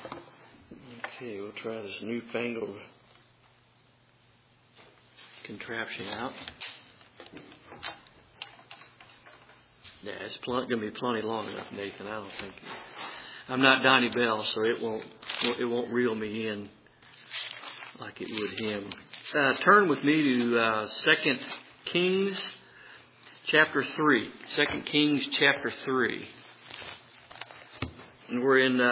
Okay, we'll try this newfangled contraption out. Yeah, it's going to be plenty long enough, Nathan. I don't think. I'm not Donnie Bell, so it won't reel me in like it would him. Turn with me to 2 Kings chapter 3. 2 Kings chapter 3. And we're in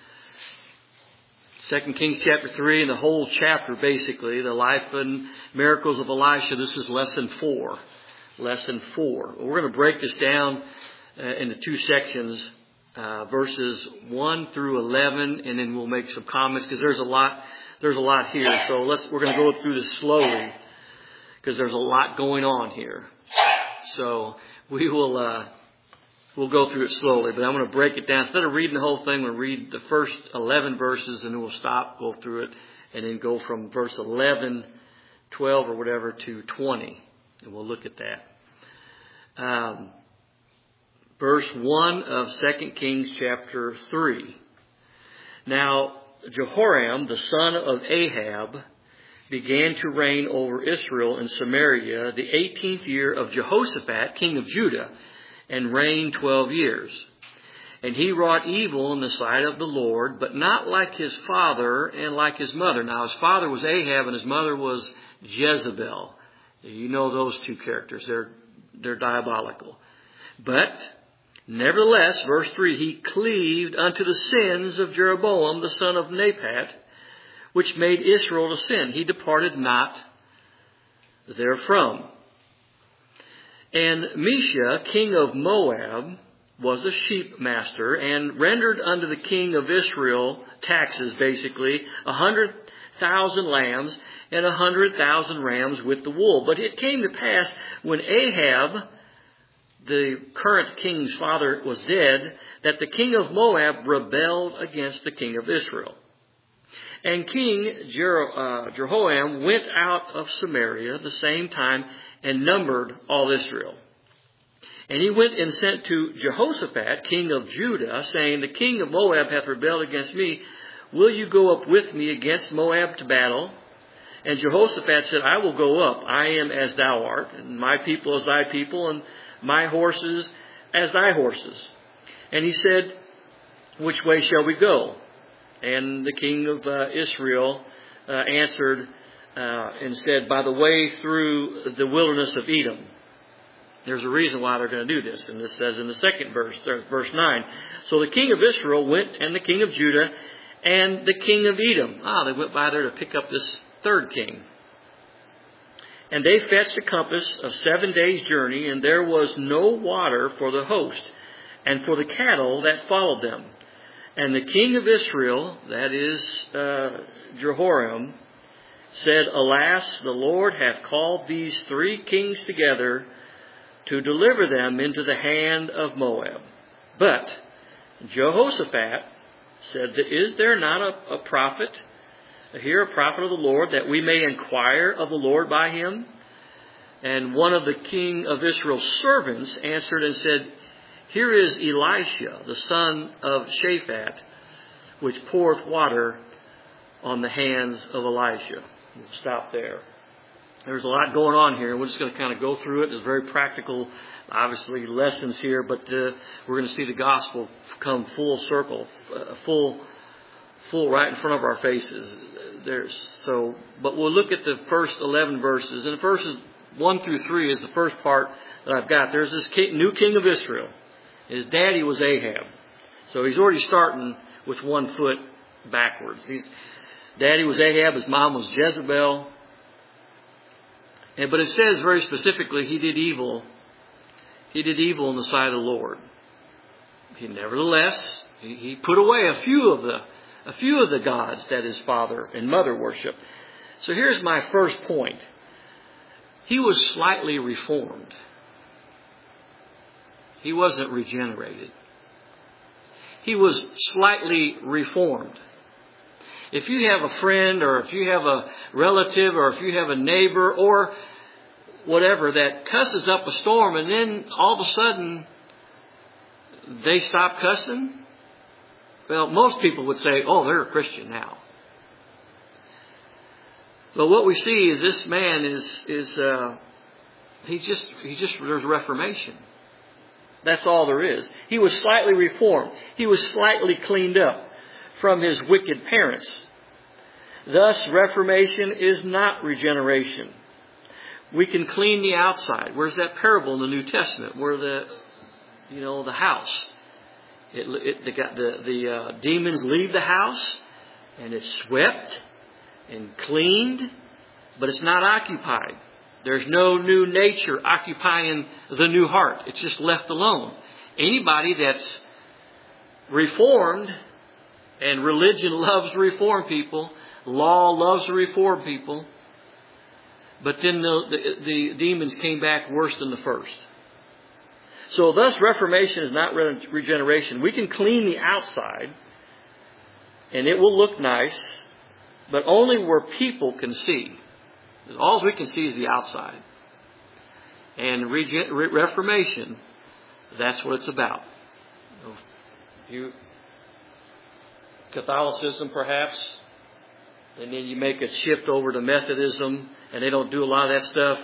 2 Kings chapter 3, and the whole chapter, basically, the life and miracles of Elisha. This is lesson 4. Lesson 4. We're going to break this down into two sections, verses 1 through 11, and then we'll make some comments because there's a lot here. So we're going to go through this slowly because there's a lot going on here. So we'll go through it slowly, but I'm going to break it down. Instead of reading the whole thing, we'll read the first 11 verses, and then we'll stop, go through it, and then go from verse 11, 12, or whatever to 20. And we'll look at that. Verse 1 of 2 Kings chapter 3. Now, Jehoram, the son of Ahab, began to reign over Israel and Samaria the 18th year of Jehoshaphat, king of Judah, and reigned 12 years. And he wrought evil in the sight of the Lord, but not like his father and like his mother. Now, his father was Ahab and his mother was Jezebel. You know those two characters. They're diabolical. But, nevertheless, verse 3, he cleaved unto the sins of Jeroboam, the son of Nebat, which made Israel to sin. He departed not therefrom. And Mesha, king of Moab, was a sheep master and rendered unto the king of Israel taxes, basically, 100,000 lambs and 100,000 rams with the wool. But it came to pass when Ahab, the current king's father, was dead, that the king of Moab rebelled against the king of Israel. And King Jehoram went out of Samaria the same time and numbered all Israel. And he went and sent to Jehoshaphat, king of Judah, saying, The king of Moab hath rebelled against me. Will you go up with me against Moab to battle? And Jehoshaphat said, I will go up. I am as thou art, and my people as thy people, and my horses as thy horses. And he said, Which way shall we go? And the king of Israel answered and said, By the way through the wilderness of Edom. There's a reason why they're going to do this. And this says in the second verse, verse 9. So the king of Israel went, and the king of Judah, and the king of Edom. They went by there to pick up this third king. And they fetched a compass of 7 days' journey, and there was no water for the host, and for the cattle that followed them. And the king of Israel, that is Jehoram, said, Alas, the Lord hath called these 3 kings together to deliver them into the hand of Moab. But Jehoshaphat said, Is there not a prophet here, a prophet of the Lord, that we may inquire of the Lord by him? And one of the king of Israel's servants answered and said, Here is Elisha, the son of Shaphat, which poureth water on the hands of Elisha. We'll stop there. There's a lot going on here. We're just going to kind of go through it. There's very practical, obviously, lessons here, but we're going to see the gospel come full circle, full right in front of our faces. But we'll look at the first 11 verses. And the verses 1 through 3 is the first part that I've got. There's this new king of Israel. His daddy was Ahab. So he's already starting with 1 foot backwards. His daddy was Ahab. His mom was Jezebel. But it says very specifically he did evil. He did evil in the sight of the Lord. Nevertheless, he put away a few of the gods that his father and mother worshiped. So here's my first point. He was slightly reformed. He wasn't regenerated. He was slightly reformed. If you have a friend, or if you have a relative, or if you have a neighbor, or whatever, that cusses up a storm, and then all of a sudden they stop cussing, Well, most people would say, oh, they're a Christian now. But what we see is this man there's Reformation. That's all there is. He was slightly reformed. He was slightly cleaned up from his wicked parents. Thus, Reformation is not regeneration. We can clean the outside. Where's that parable in the New Testament where the house? The demons leave the house and it's swept and cleaned, but it's not occupied. There's no new nature occupying the new heart. It's just left alone. Anybody that's reformed, and religion loves to reform people, law loves to reform people, but then the demons came back worse than the first. So thus Reformation is not regeneration. We can clean the outside and it will look nice, but only where people can see. Because all we can see is the outside. And Reformation, that's what it's about. Catholicism perhaps, and then you make a shift over to Methodism, and they don't do a lot of that stuff.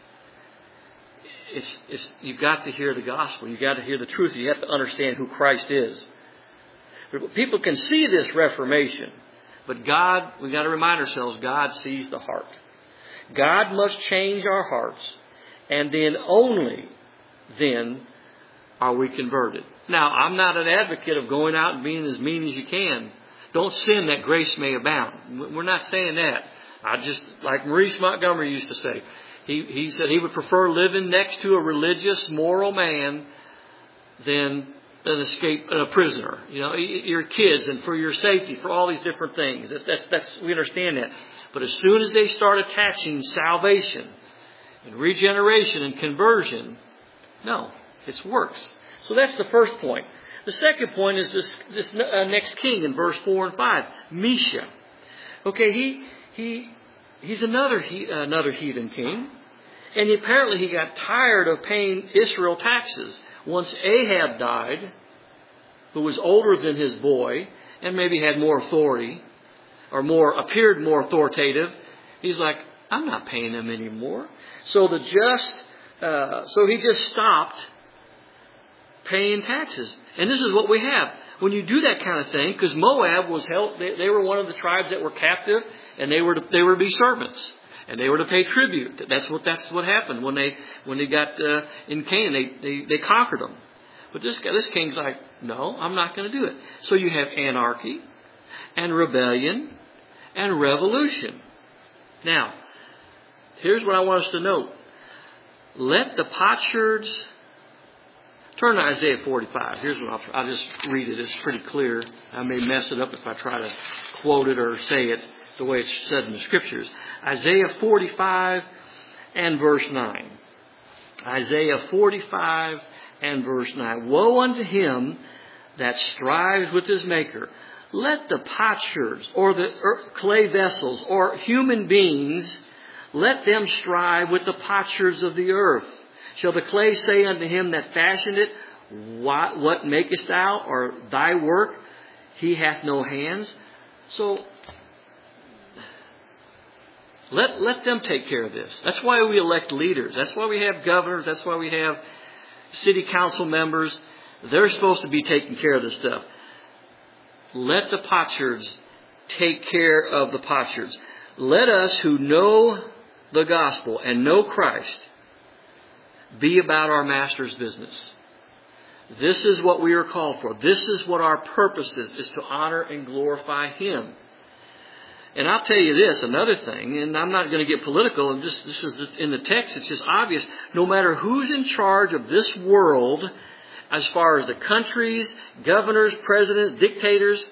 You've got to hear the gospel. You've got to hear the truth. You have to understand who Christ is. People can see this Reformation, but God, we've got to remind ourselves, God sees the heart. God must change our hearts, and then only then are we converted. Now, I'm not an advocate of going out and being as mean as you can. Don't sin that grace may abound. We're not saying that. Like Maurice Montgomery used to say, he said he would prefer living next to a religious, moral man than a prisoner. Your kids and for your safety, for all these different things. We understand that. But as soon as they start attaching salvation and regeneration and conversion, no, it's works. So that's the first point. The second point is this next king in verse 4 and 5, Mesha. Okay, he's another heathen king, and apparently he got tired of paying Israel taxes. Once Ahab died, who was older than his boy and maybe had more authority or appeared more authoritative, he's like, I'm not paying them anymore. So he just stopped paying taxes. And this is what we have. When you do that kind of thing, because Moab was held, they were one of the tribes that were captive, and they were to be servants, and they were to pay tribute. That's what happened when they got in Canaan. They conquered them. But this king's like, no, I'm not going to do it. So you have anarchy, and rebellion, and revolution. Now, here's what I want us to note. Let the potsherds. Turn to Isaiah 45. Here's what I'll just read it. It's pretty clear. I may mess it up if I try to quote it or say it the way it's said in the Scriptures. Isaiah 45 and verse 9. Isaiah 45 and verse 9. Woe unto him that strives with his Maker. Let the potsherds or the clay vessels or human beings, let them strive with the potsherds of the earth. Shall the clay say unto him that fashioned it, what makest thou, or thy work? He hath no hands. So, let them take care of this. That's why we elect leaders. That's why we have governors. That's why we have city council members. They're supposed to be taking care of this stuff. Let the potsherds take care of the potsherds. Let us who know the gospel and know Christ be about our Master's business. This is what we are called for. This is what our purpose is to honor and glorify Him. And I'll tell you this, another thing, and I'm not going to get political, and this is in the text, it's just obvious. No matter who's in charge of this world, as far as the countries, governors, presidents, dictators,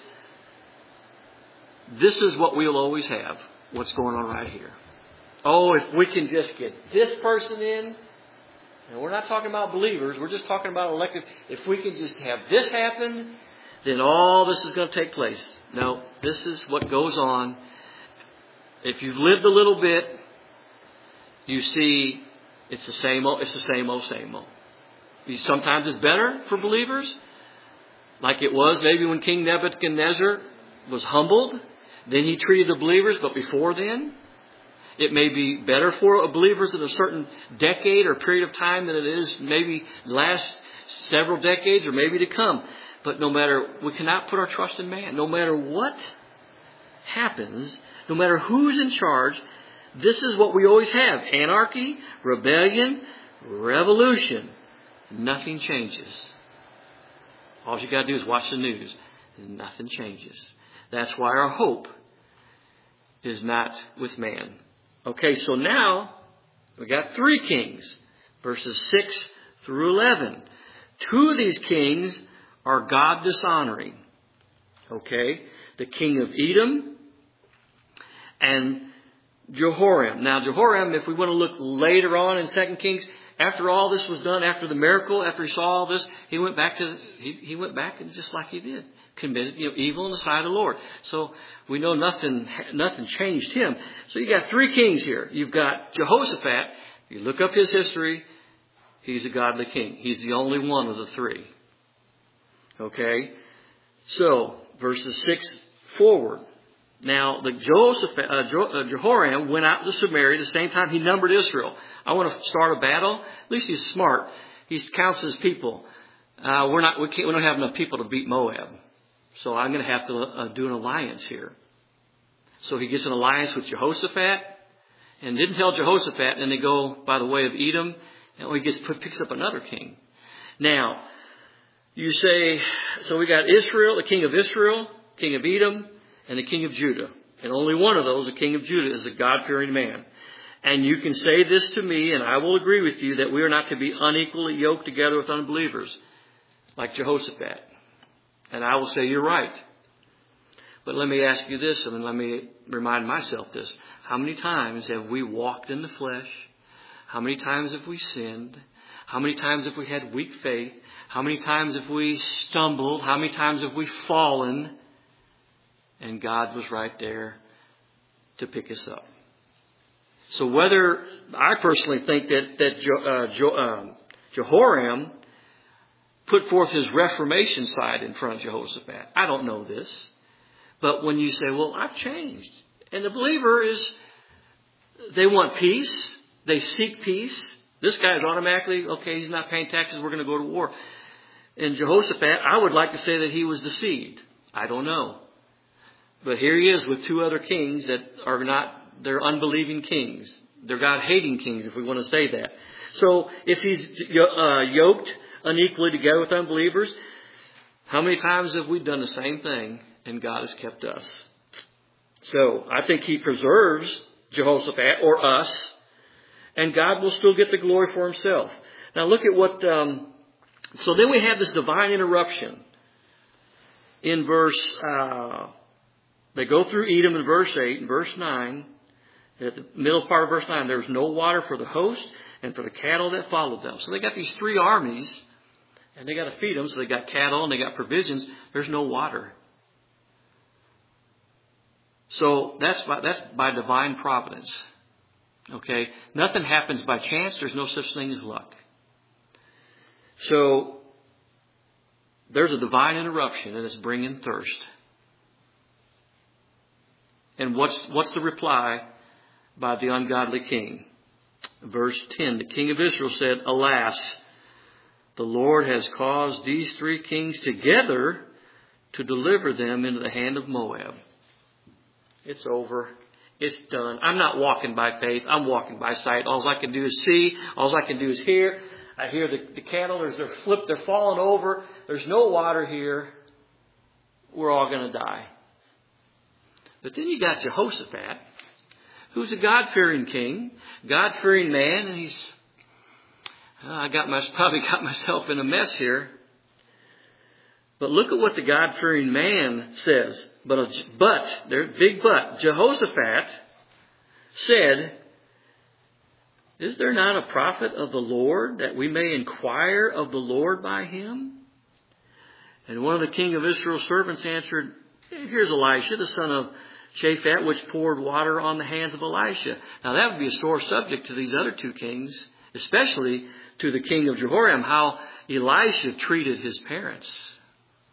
this is what we'll always have, what's going on right here. Oh, if we can just get this person in. And we're not talking about believers. We're just talking about elected. If we can just have this happen, then all this is going to take place. No, this is what goes on. If you've lived a little bit, you see it's the same old. It's the same old, same old. Sometimes it's better for believers. like it was maybe when King Nebuchadnezzar was humbled. Then he treated the believers, but before then, it may be better for believers in a certain decade or period of time than it is maybe the last several decades or maybe to come. But we cannot put our trust in man. No matter what happens, no matter who's in charge, this is what we always have. Anarchy, rebellion, revolution. Nothing changes. All you got to do is watch the news. And nothing changes. That's why our hope is not with man. Okay, so now we got 3 kings, verses 6 through 11. 2 of these kings are God dishonoring. Okay, the king of Edom and Jehoram. Now Jehoram, if we want to look later on in 2 Kings, after all this was done, after the miracle, after he saw all this, he went back and just like he did, committed evil in the sight of the Lord. So we know nothing changed him. So you got 3 kings here. You've got Jehoshaphat. You look up his history. He's a godly king. He's the only one of the 3. Okay. So verses 6 forward. Now the Jehoram went out to Samaria the same time he numbered Israel. I want to start a battle. At least he's smart. He counts his people. We don't have enough people to beat Moab. So I'm going to have to do an alliance here. So he gets an alliance with Jehoshaphat, and didn't tell Jehoshaphat, and they go by the way of Edom, and he picks up another king. Now, you say, so we got Israel, the king of Israel, king of Edom, and the king of Judah. And only one of those, the king of Judah, is a God-fearing man. And you can say this to me, and I will agree with you, that we are not to be unequally yoked together with unbelievers, like Jehoshaphat. And I will say you're right. But let me ask you this, and let me remind myself this. How many times have we walked in the flesh? How many times have we sinned? How many times have we had weak faith? How many times have we stumbled? How many times have we fallen? And God was right there to pick us up. So whether, I personally think that Jehoram put forth his Reformation side in front of Jehoshaphat. I don't know this. But when you say, well, I've changed. And the believer they want peace. They seek peace. This guy's automatically, okay, he's not paying taxes, we're going to go to war. And Jehoshaphat, I would like to say that he was deceived. I don't know. But here he is with 2 other kings that are not, they're unbelieving kings. They're God-hating kings, if we want to say that. So if he's yoked unequally together with unbelievers, how many times have we done the same thing and God has kept us? So I think he preserves Jehoshaphat or us, and God will still get the glory for himself. Now look at what, so then we have this divine interruption. In verse, they go through Edom in verse 8 and verse 9. At the middle part of verse 9, there's no water for the host and for the cattle that followed them. So they got these 3 armies, and they got to feed them. So they got cattle and they got provisions. There's no water. So that's by divine providence. Okay? Nothing happens by chance. There's no such thing as luck. So there's a divine interruption, and it's bringing thirst. And what's the reply by the ungodly king? Verse 10, the king of Israel said, "Alas, the Lord has caused these 3 kings together to deliver them into the hand of Moab." It's over. It's done. I'm not walking by faith. I'm walking by sight. All I can do is see. All I can do is hear. I hear the cattle. They're falling over. There's no water here. We're all going to die. But then you got Jehoshaphat, who's a God-fearing king, God-fearing man, and he's, probably got myself in a mess here. But look at what the God-fearing man says. There's big but. Jehoshaphat said, "Is there not a prophet of the Lord that we may inquire of the Lord by him?" And one of the king of Israel's servants answered, "Here's Elisha, the son of Shaphat, which poured water on the hands of Elisha." Now that would be a sore subject to these other 2 kings, especially to the king of Jehoram, how Elisha treated his parents.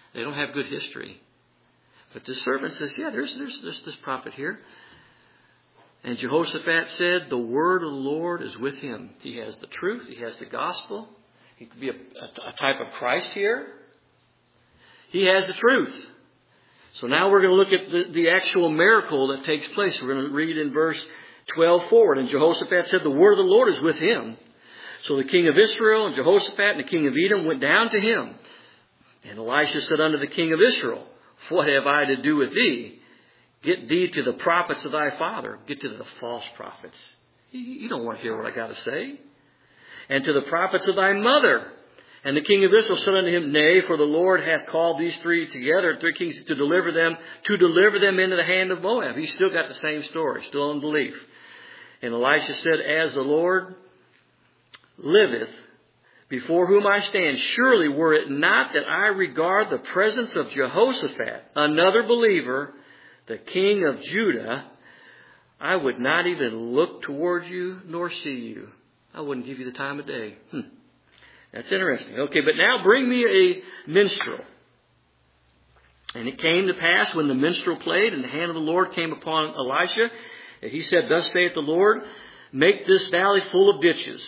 They don't have good history. But the servant says, yeah, there's this prophet here. And Jehoshaphat said, the word of the Lord is with him. He has the truth. He has the gospel. He could be a type of Christ here. He has the truth. So now we're going to look at the actual miracle that takes place. We're going to read in verse 12 forward. And Jehoshaphat said, the word of the Lord is with him. So the king of Israel and Jehoshaphat and the king of Edom went down to him. And Elisha said unto the king of Israel, what have I to do with thee? Get thee to the prophets of thy father. Get to the false prophets. You don't want to hear what I got to say. And to the prophets of thy mother. And the king of Israel said unto him, nay, for the Lord hath called these three together, three kings, to deliver them into the hand of Moab. He's still got the same story, still in belief. And Elisha said, as the Lord liveth, before whom I stand, surely were it not that I regard the presence of Jehoshaphat, another believer, the king of Judah, I would not even look toward you nor see you. I wouldn't give you the time of day. That's interesting. Okay, but now bring me a minstrel. And it came to pass when the minstrel played and the hand of the Lord came upon Elisha, that he said, thus saith the Lord, make this valley full of ditches.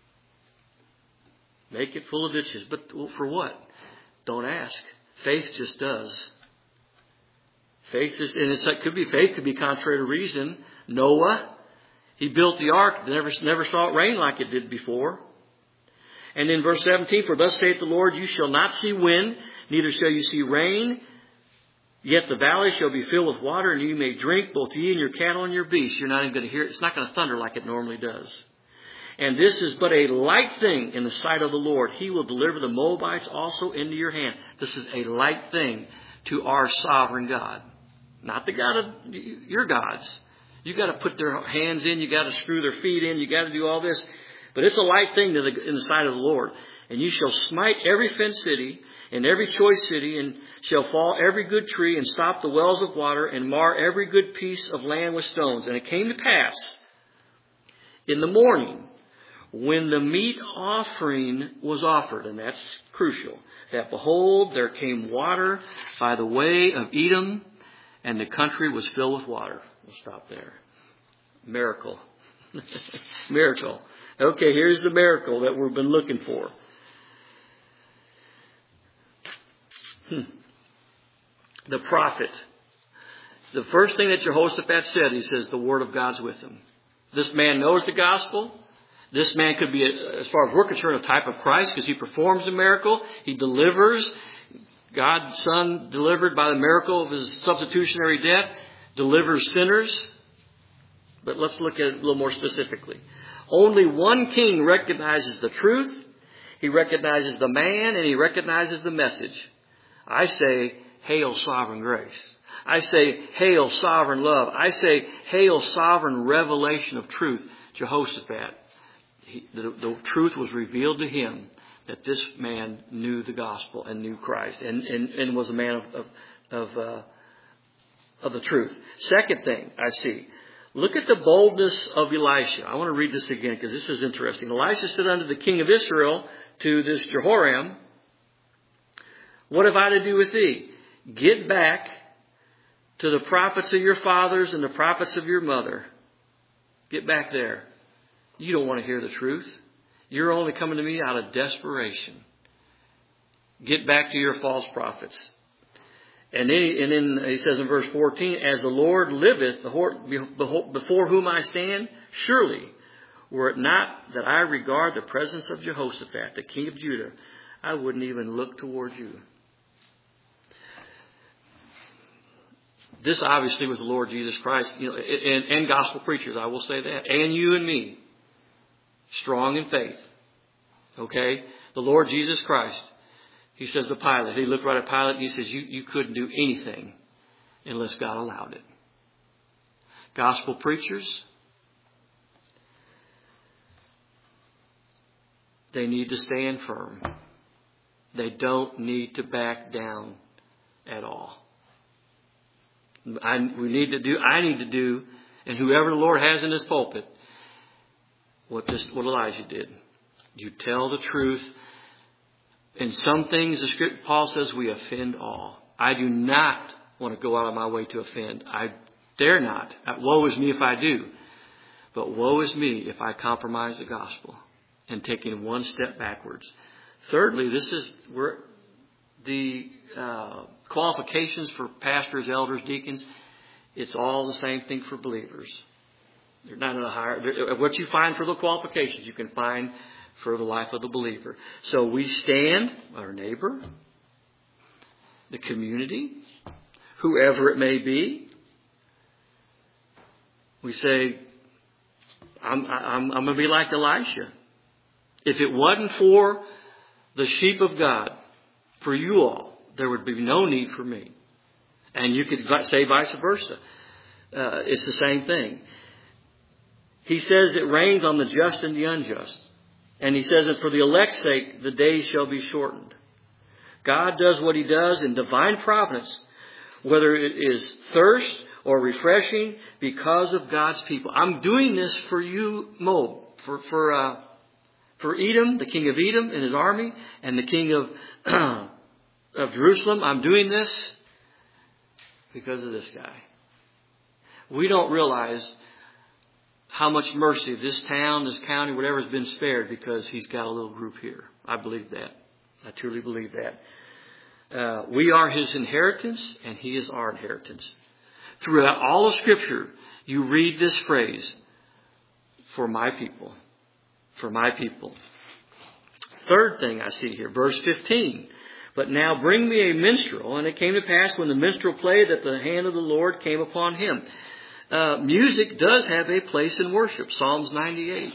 Make it full of ditches. But for what? Don't ask. Faith just does. Faith is, and it could be faith, could be contrary to reason. Noah, he built the ark, never saw it rain like it did before. And in verse 17, for thus saith the Lord, you shall not see wind, neither shall you see rain, yet the valley shall be filled with water, and you may drink, both ye and your cattle and your beasts. You're not even going to hear it. It's not going to thunder like it normally does. And this is but a light thing in the sight of the Lord. He will deliver the Moabites also into your hand. This is a light thing to our sovereign God. Not the God of your gods. You got to put their hands in. You got to screw their feet in. You got to do all this. But it's a light thing in the sight of the Lord. And you shall smite every fenced city and every choice city, and shall fall every good tree, and stop the wells of water, and mar every good piece of land with stones. And it came to pass in the morning, when the meat offering was offered, and that's crucial, that behold, there came water by the way of Edom, and the country was filled with water. We'll stop there. Miracle. Miracle. Okay, here's the miracle that we've been looking for. The prophet. The first thing that Jehoshaphat said, he says, the word of God's with him. This man knows the gospel. This man could be, as far as we're concerned, a type of Christ because he performs a miracle. He delivers. God's Son delivered by the miracle of his substitutionary death, delivers sinners. But let's look at it a little more specifically. Only one king recognizes the truth. He recognizes the man and he recognizes the message. I say, hail sovereign grace. I say, hail sovereign love. I say, hail sovereign revelation of truth. Jehoshaphat. The truth was revealed to him that this man knew the gospel and knew Christ and was a man of the truth. Second thing I see, look at the boldness of Elisha. I want to read this again because this is interesting. Elisha said unto the king of Israel, to this Jehoram, what have I to do with thee? Get back to the prophets of your fathers and the prophets of your mother. Get back there. You don't want to hear the truth. You're only coming to me out of desperation. Get back to your false prophets. And then he says in verse 14, as the Lord liveth, before whom I stand, surely, were it not that I regard the presence of Jehoshaphat, the king of Judah, I wouldn't even look toward you. This obviously was the Lord Jesus Christ, and gospel preachers, I will say that, and you and me, strong in faith. Okay? The Lord Jesus Christ. He says to Pilate, he looked right at Pilate and he says, you couldn't do anything unless God allowed it. Gospel preachers, they need to stand firm. They don't need to back down at all. I need to do, and whoever the Lord has in his pulpit, what Elijah did. You tell the truth In some things, Paul says we offend all. I do not want to go out of my way to offend. I dare not. Woe is me if I do. But woe is me if I compromise the gospel and taking one step backwards. Thirdly, this is where the qualifications for pastors, elders, deacons, it's all the same thing for believers. They're not in a higher. What you find for the qualifications, you can find for the life of the believer. So we stand, our neighbor, the community, whoever it may be. We say, I'm going to be like Elisha. If it wasn't for the sheep of God, for you all, there would be no need for me. And you could say vice versa. It's the same thing. He says it rains on the just and the unjust. And he says that for the elect's sake, the days shall be shortened. God does what he does in divine providence, whether it is thirst or refreshing, because of God's people. I'm doing this for you, Moab, for Edom, the king of Edom and his army, and the king of Jerusalem. I'm doing this because of this guy. We don't realize how much mercy this town, this county, whatever has been spared because he's got a little group here. I believe that. I truly believe that. We are his inheritance and he is our inheritance. Throughout all of Scripture, you read this phrase, for my people. For my people. Third thing I see here, verse 15. But now bring me a minstrel. And it came to pass when the minstrel played that the hand of the Lord came upon him. Music does have a place in worship. Psalms 98.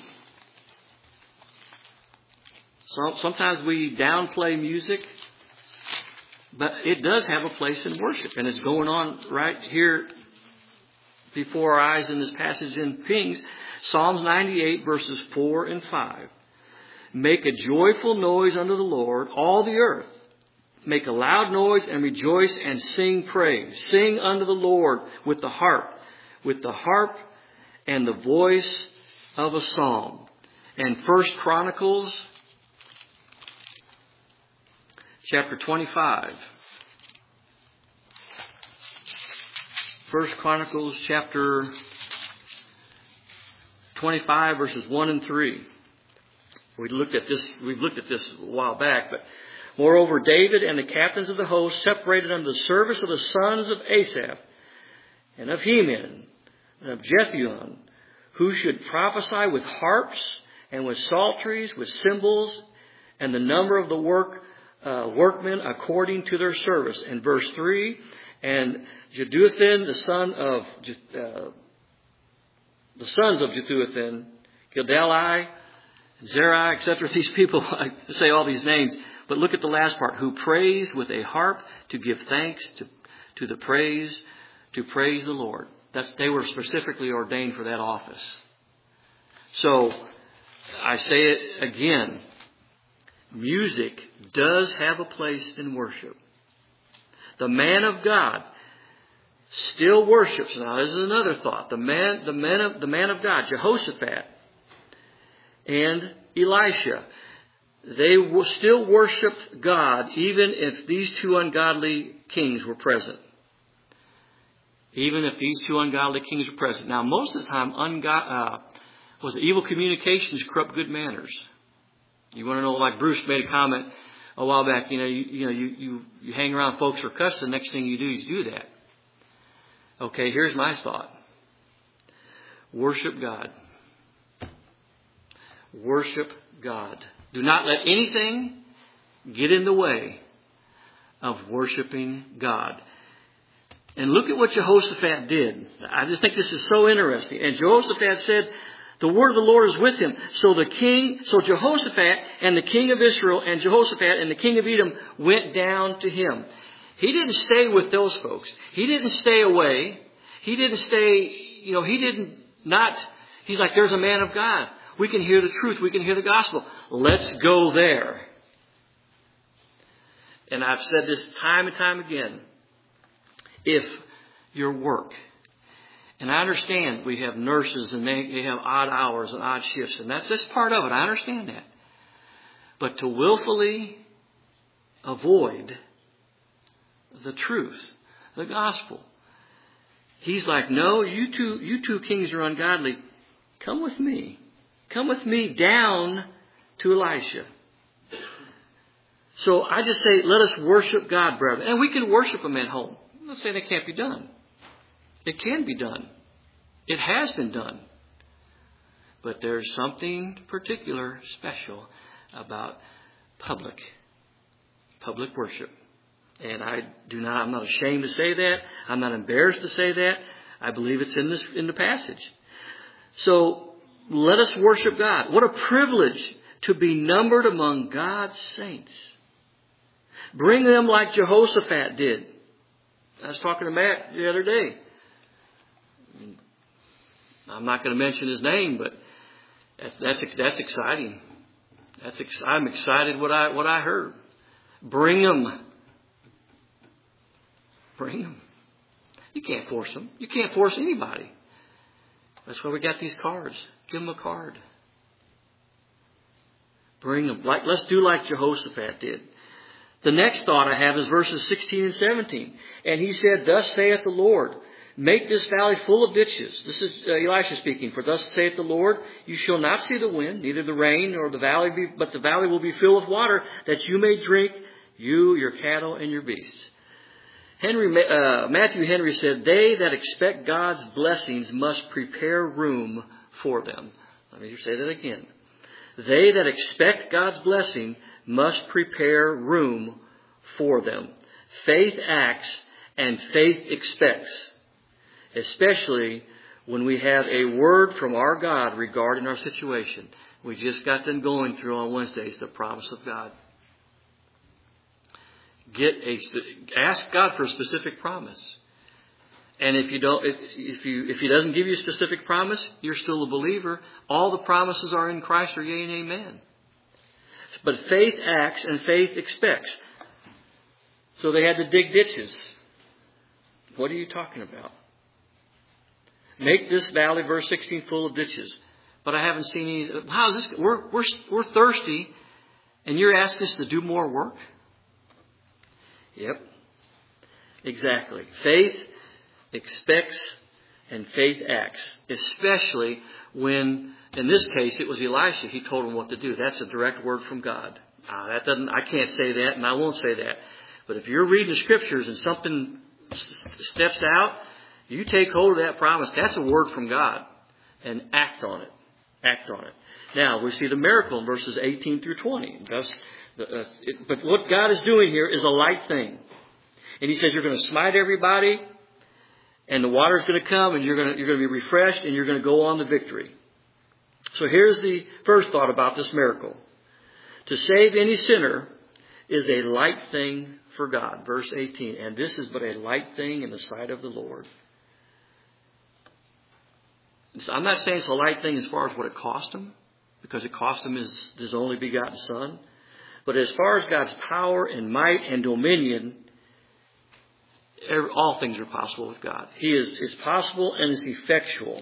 Sometimes we downplay music, but it does have a place in worship. And it's going on right here before our eyes in this passage in Kings. Psalms 98 verses 4 and 5. Make a joyful noise unto the Lord, all the earth. Make a loud noise and rejoice and sing praise. Sing unto the Lord with the harp and the voice of a psalm. And 1 Chronicles chapter 25. 1 Chronicles chapter 25 verses 1 and 3. We've looked at this a while back, but moreover, David and the captains of the host separated unto the service of the sons of Asaph and of Heman and of Jethuel, who should prophesy with harps and with psalteries, with cymbals, and the number of the workmen according to their service. In verse 3, and Jeduthun, the sons of Jeduthun, Gildai, Zerai, etc. These people, I say all these names, but look at the last part. Who praise with a harp to give thanks to praise the Lord. They were specifically ordained for that office. So I say it again. Music does have a place in worship. The man of God still worships. Now, this is another thought. The man of God, Jehoshaphat and Elisha, they still worshipped God even if these two ungodly kings were present. Even if these two ungodly kings were present. Now, most of the time, evil communications corrupt good manners. You want to know, like Bruce made a comment a while back, you hang around folks who are cussing, the next thing you do is do that. Okay, here's my thought. Worship God. Worship God. Do not let anything get in the way of worshiping God. And look at what Jehoshaphat did. I just think this is so interesting. And Jehoshaphat said, the word of the Lord is with him. So Jehoshaphat and the king of Israel and Jehoshaphat and the king of Edom went down to him. He didn't stay with those folks. He didn't stay away. He didn't stay, he's like, there's a man of God. We can hear the truth. We can hear the gospel. Let's go there. And I've said this time and time again. If your work, and I understand we have nurses and they have odd hours and odd shifts, and that's just part of it. I understand that. But to willfully avoid the truth, the gospel. He's like, no, you two kings are ungodly. Come with me. Come with me down to Elisha. So I just say, let us worship God, brethren. And we can worship Him at home. I'm not saying that can't be done. It can be done. It has been done. But there's something particular, special about public worship. And I'm not ashamed to say that. I'm not embarrassed to say that. I believe it's in the passage. So let us worship God. What a privilege to be numbered among God's saints. Bring them like Jehoshaphat did. I was talking to Matt the other day. I'm not going to mention his name, but that's exciting. I'm excited what I heard. Bring them. Bring them. You can't force them. You can't force anybody. That's why we got these cards. Give them a card. Bring them. Let's do like Jehoshaphat did. The next thought I have is verses 16 and 17. And he said, Thus saith the Lord, make this valley full of ditches. This is Elisha speaking. For thus saith the Lord, you shall not see the wind, neither the rain, nor the valley, but the valley will be filled with water, that you may drink, you, your cattle, and your beasts. Matthew Henry said, they that expect God's blessings must prepare room for them. Let me say that again. They that expect God's blessing must prepare room for them. Faith acts and faith expects, especially when we have a word from our God regarding our situation. We just got them going through on Wednesdays, the promise of God. Ask God for a specific promise. And if He doesn't give you a specific promise, you're still a believer. All the promises are in Christ are yea and amen. But faith acts and faith expects. So they had to dig ditches. What are you talking about? Make this valley, verse 16, full of ditches. But I haven't seen any. How is this? We're thirsty, and you're asking us to do more work? Yep. Exactly. Faith expects and faith acts. Especially when, in this case, it was Elisha. He told him what to do. That's a direct word from God. I can't say that, and I won't say that. But if you're reading the scriptures and something steps out, you take hold of that promise. That's a word from God. And act on it. Act on it. Now, we see the miracle in verses 18 through 20. But what God is doing here is a light thing. And He says you're going to smite everybody, and the water is going to come, and you're going to be refreshed, and you're going to go on to victory. So here's the first thought about this miracle. To save any sinner is a light thing for God. Verse 18. And this is but a light thing in the sight of the Lord. I'm not saying it's a light thing as far as what it cost Him, because it cost Him His only begotten Son. But as far as God's power and might and dominion, all things are possible with God. He is possible and is effectual.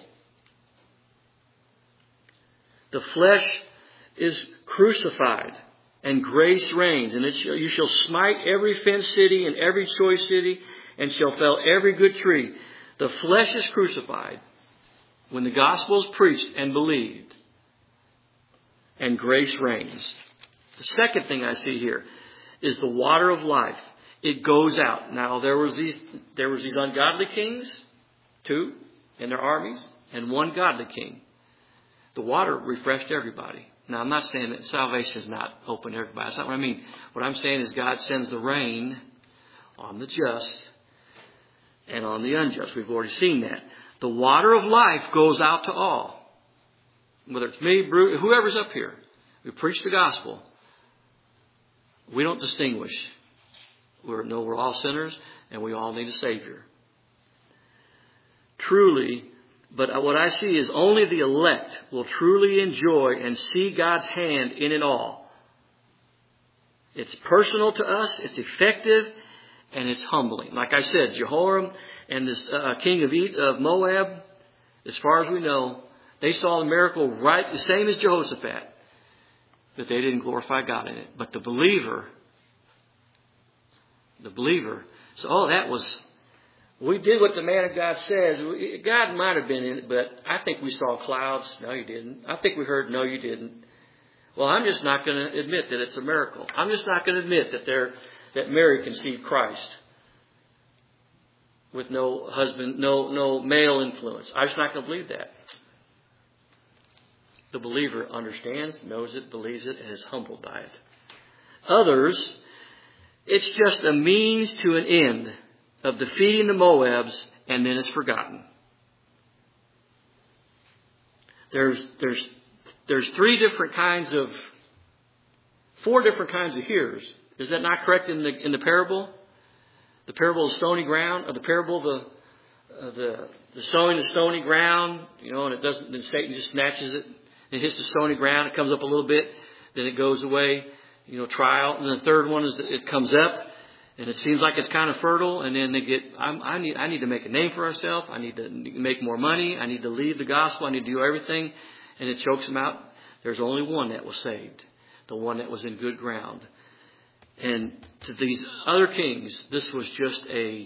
The flesh is crucified, and grace reigns. And you shall smite every fenced city and every choice city, and shall fell every good tree. The flesh is crucified when the gospel is preached and believed, and grace reigns. The second thing I see here is the water of life. It goes out. Now there was these ungodly kings, 2 in their armies, and 1 godly king. The water refreshed everybody. Now I'm not saying that salvation is not open to everybody. That's not what I mean. What I'm saying is God sends the rain on the just and on the unjust. We've already seen that. The water of life goes out to all. Whether it's me, Bruce, whoever's up here. We preach the gospel. We don't distinguish. We're all sinners, and we all need a Savior. Truly, but what I see is only the elect will truly enjoy and see God's hand in it all. It's personal to us, it's effective, and it's humbling. Like I said, Jehoram and this king of Moab, as far as we know, they saw the miracle right the same as Jehoshaphat, but they didn't glorify God in it. But the believer The believer. So, we did what the man of God says. God might have been in it, but I think we saw clouds. No, you didn't. I think we heard, no, you didn't. Well, I'm just not going to admit that it's a miracle. I'm just not going to admit that Mary conceived Christ with no husband, no male influence. I'm just not going to believe that. The believer understands, knows it, believes it, and is humbled by it. Others, it's just a means to an end of defeating the Moabs, and then it's forgotten. There's four different kinds of hearers. Is that not correct in the parable? The parable of stony ground, or the parable of the sowing the stony ground, and it doesn't. Then Satan just snatches it and hits the stony ground. It comes up a little bit, then it goes away. Trial. And the third one is that it comes up, and it seems like it's kind of fertile, and then they get. I need to make a name for ourselves. I need to make more money. I need to leave the gospel. I need to do everything, and it chokes them out. There's only one that was saved, the one that was in good ground. And to these other kings, this was just a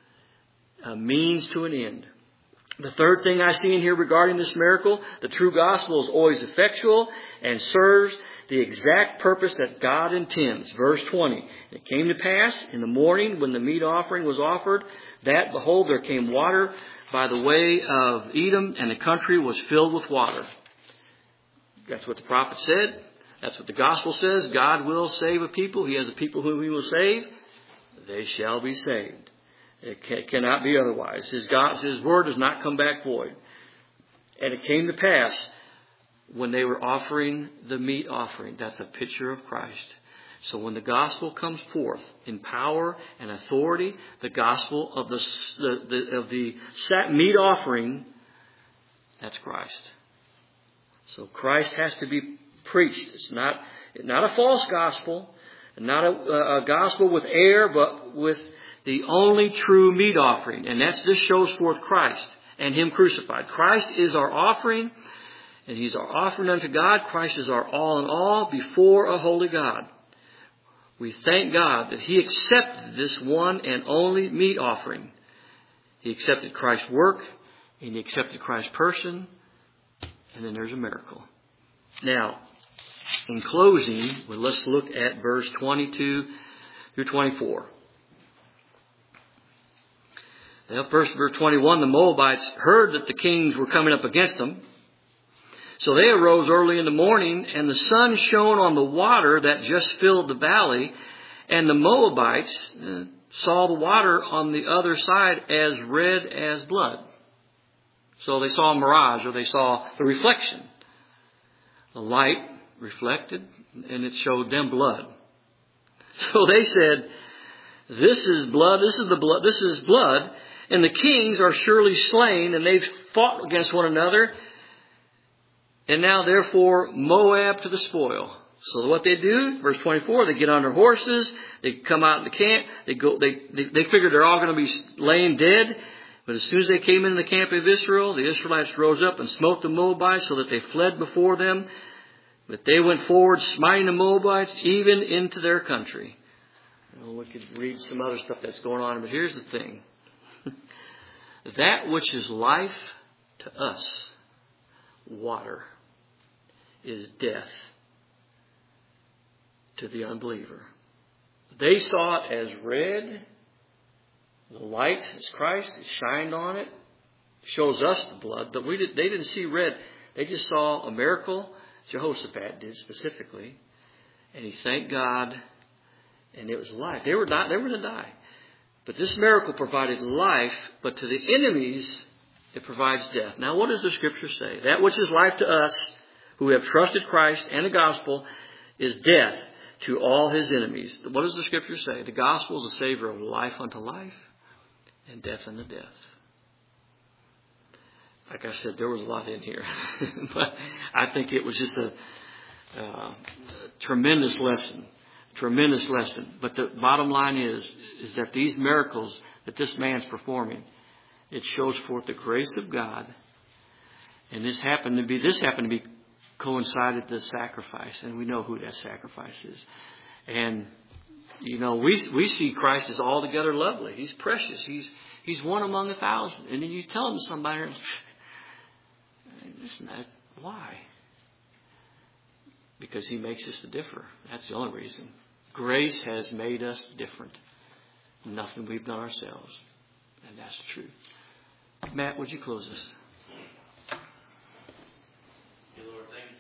means to an end. The third thing I see in here regarding this miracle, the true gospel is always effectual and serves the exact purpose that God intends. Verse 20, it came to pass in the morning when the meat offering was offered that, behold, there came water by the way of Edom, and the country was filled with water. That's what the prophet said. That's what the gospel says. God will save a people. He has a people whom He will save. They shall be saved. It cannot be otherwise. His word does not come back void. And it came to pass when they were offering the meat offering. That's a picture of Christ. So when the gospel comes forth in power and authority, the gospel of the meat offering, that's Christ. So Christ has to be preached. It's not a false gospel, not a gospel with air, but with the only true meat offering. And this shows forth Christ and Him crucified. Christ is our offering, and He's our offering unto God. Christ is our all in all before a holy God. We thank God that He accepted this one and only meat offering. He accepted Christ's work, and He accepted Christ's person, and then there's a miracle. Now, in closing, let's look at verse 22 through 24. Now, first, verse 21, the Moabites heard that the kings were coming up against them. So they arose early in the morning, and the sun shone on the water that just filled the valley, and the Moabites saw the water on the other side as red as blood. So they saw a mirage, or they saw the reflection. The light reflected, and it showed them blood. So they said, this is blood, this is blood, and the kings are surely slain, and they've fought against one another, and now therefore Moab to the spoil. So what they do, verse 24, they get on their horses, they come out in the camp, they figure they're all going to be laying dead. But as soon as they came into the camp of Israel, the Israelites rose up and smote the Moabites so that they fled before them. But they went forward, smiting the Moabites even into their country. We could read some other stuff that's going on, but here's the thing. That which is life to us, water, is death to the unbeliever. They saw it as red. The light is Christ. It shined on it. It shows us the blood. But they didn't see red. They just saw a miracle. Jehoshaphat did specifically. And he thanked God. And it was life. They were going to die. But this miracle provided life. But to the enemies, it provides death. Now what does the Scripture say? That which is life to us who have trusted Christ and the gospel is death to all His enemies. What does the Scripture say? The gospel is a savor of life unto life and death unto death. Like I said, there was a lot in here. But I think it was just a tremendous lesson. Tremendous lesson. But the bottom line is that these miracles that this man's performing, it shows forth the grace of God. And this happened to be coincided with the sacrifice. And we know who that sacrifice is. And we see Christ as altogether lovely. He's precious. He's one among 1,000. And then you tell him to somebody, isn't that why? Because he makes us to differ. That's the only reason. Grace has made us different. Nothing we've done ourselves. And that's the truth. Matt, would you close us?